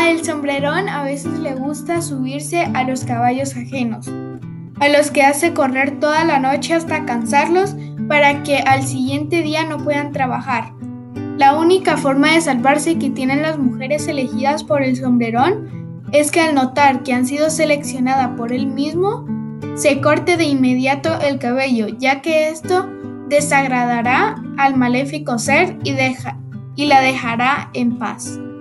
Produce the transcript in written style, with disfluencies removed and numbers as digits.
Al sombrerón a veces le gusta subirse a los caballos ajenos, a los que hace correr toda la noche hasta cansarlos para que al siguiente día no puedan trabajar. La única forma de salvarse que tienen las mujeres elegidas por el sombrerón es que al notar que han sido seleccionadas por él mismo, se corte de inmediato el cabello, ya que esto desagradará al maléfico ser y la dejará en paz.